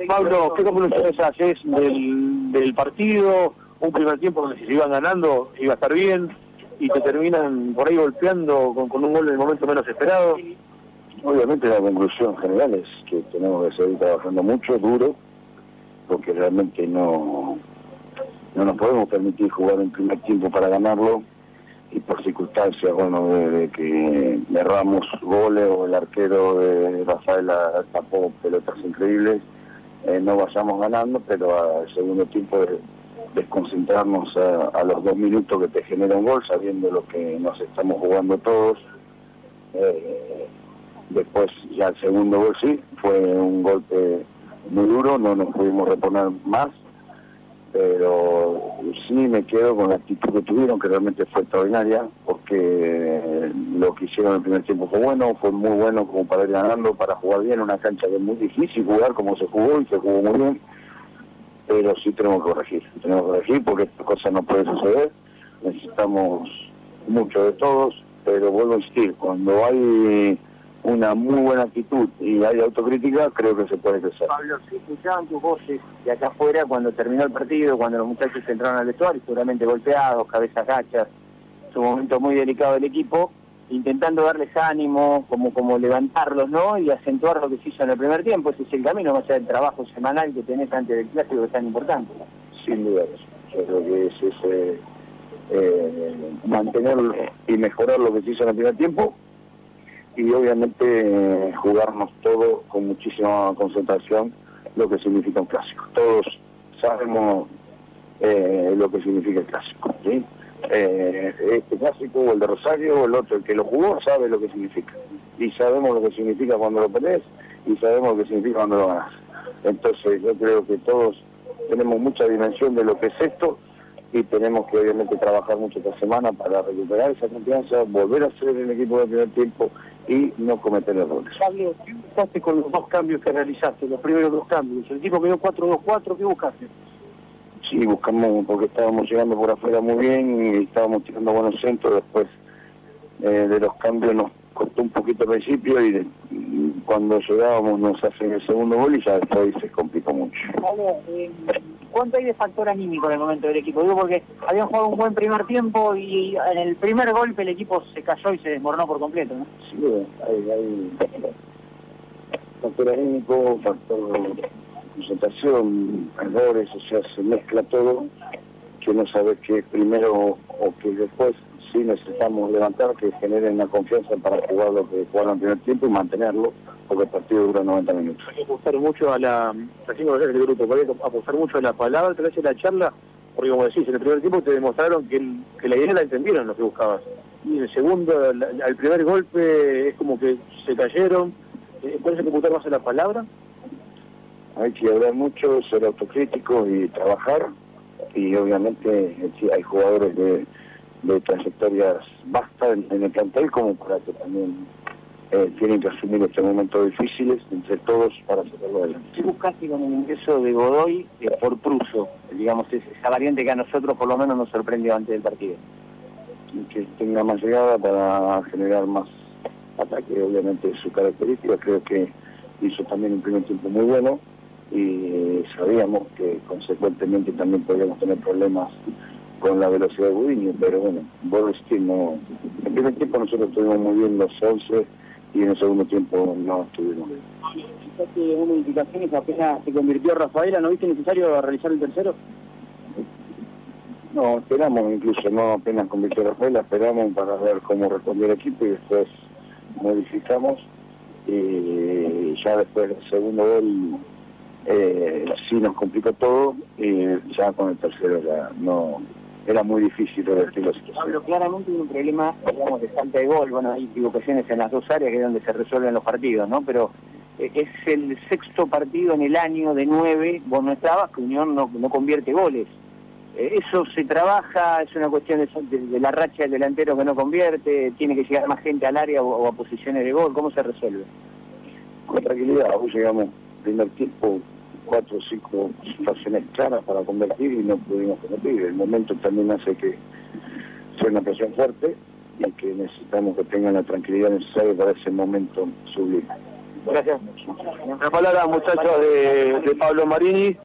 Pablo, ¿qué conclusiones haces del partido? Un primer tiempo donde si se iban ganando iba a estar bien y te terminan por ahí golpeando con un gol en el momento menos esperado. Obviamente la conclusión general es que tenemos que seguir trabajando mucho, duro, porque realmente no nos podemos permitir jugar un primer tiempo para ganarlo y por circunstancias, bueno, de que erramos goles o el arquero de Rafaela tapó pelotas increíbles, no vayamos ganando, pero al segundo tiempo desconcentrarnos a los 2 minutos que te genera un gol, sabiendo lo que nos estamos jugando todos. Después ya el segundo gol sí, fue un golpe muy duro, no nos pudimos reponer más, pero sí me quedo con la actitud que tuvieron, que realmente fue extraordinaria, porque lo que hicieron en el primer tiempo fue muy bueno como para ir ganando, para jugar bien, una cancha que es muy difícil jugar como se jugó y se jugó muy bien, pero sí tenemos que corregir porque esta cosa no puede suceder, necesitamos mucho de todos, pero vuelvo a insistir, cuando hay una muy buena actitud y hay autocrítica, creo que se puede crecer. Pablo, se escuchaban tus voces de acá afuera cuando terminó el partido, cuando los muchachos entraron al vestuario, seguramente golpeados, cabezas gachas, es un momento muy delicado del equipo, intentando darles ánimo, como levantarlos, ¿no? Y acentuar lo que se hizo en el primer tiempo. Ese es el camino, más allá del trabajo semanal que tenés antes del clásico, que es tan importante. Sin duda, yo creo que es mantener y mejorar lo que se hizo en el primer tiempo, y obviamente jugarnos todo con muchísima concentración lo que significa un clásico. Todos sabemos lo que significa el clásico, ¿sí? Este clásico, o el de Rosario, o el otro, el que lo jugó, sabe lo que significa. Y sabemos lo que significa cuando lo perdés, y sabemos lo que significa cuando lo ganás. Entonces yo creo que todos tenemos mucha dimensión de lo que es esto, y tenemos que obviamente trabajar mucho esta semana para recuperar esa confianza, volver a ser el equipo del primer tiempo y no cometer errores. Pablo, ¿qué buscaste con los 2 cambios que realizaste, los primeros 2 cambios? El equipo quedó 4-2-4, ¿qué buscaste? Sí, buscamos, porque estábamos llegando por afuera muy bien y estábamos tirando buenos centros. Después de los cambios nos costó un poquito al principio y cuando llegábamos nos hacen el segundo gol y ya después se complicó mucho. Pablo, ¿cuánto hay de factor anímico en el momento del equipo? Digo, porque habían jugado un buen primer tiempo y en el primer golpe el equipo se cayó y se desmoronó por completo, ¿no? Sí, hay factor anímico, factor concentración, errores, o sea, se mezcla todo, que no sabes qué primero o que después sí necesitamos levantar, que generen una confianza para jugar lo que jugaron en el primer tiempo y mantenerlo, porque el partido dura 90 minutos. Hay que apostar mucho a la, recién conocer el grupo, hay que apostar mucho a la palabra, tal vez en la charla, porque como decís, en el primer tiempo te demostraron que la idea la entendieron lo que buscabas. Y en el segundo, al primer golpe, es como que se cayeron. ¿Puedes computar más en la palabra? Hay que hablar mucho, ser autocrítico y trabajar, y obviamente sí, hay jugadores de trayectorias vastas en el plantel como para que también tienen que asumir estos momentos difíciles entre todos para sacarlo adelante. ¿Qué buscaste con el ingreso de Godoy por Pruso? Digamos, esa variante que a nosotros por lo menos nos sorprendió antes del partido. Que tenga más llegada para generar más ataque, obviamente su característica. Creo que hizo también un primer tiempo muy bueno y sabíamos que consecuentemente también podíamos tener problemas con la velocidad de Gudiño, pero bueno, vuelvo a insistir, no. En el primer tiempo nosotros estuvimos muy bien los 11 y en el segundo tiempo no estuvimos bien. Quizás hubo modificaciones, apenas se convirtió Rafaela, ¿no viste necesario realizar el tercero? No, esperamos incluso, no apenas convirtió Rafaela, esperamos para ver cómo respondió el equipo y después modificamos, y ya después del segundo gol sí nos complicó todo, y ya con el tercero ya no, era muy difícil revertir la situación. Pablo, claramente hay un problema, digamos, de falta de gol. Bueno, hay equivocaciones en las 2 áreas que es donde se resuelven los partidos, ¿no? Pero es el 6º partido en el año de 9, vos no estabas, que Unión no convierte goles. Eso se trabaja, es una cuestión de la racha del delantero que no convierte, tiene que llegar más gente al área o a posiciones de gol. ¿Cómo se resuelve? Con tranquilidad, hoy llegamos primer tiempo 4 o 5 situaciones claras para convertir y no pudimos convertir. El momento también hace que sea una presión fuerte y que necesitamos que tengan la tranquilidad necesaria para ese momento sublime. Gracias. La palabra, muchachos, de Pablo Marini.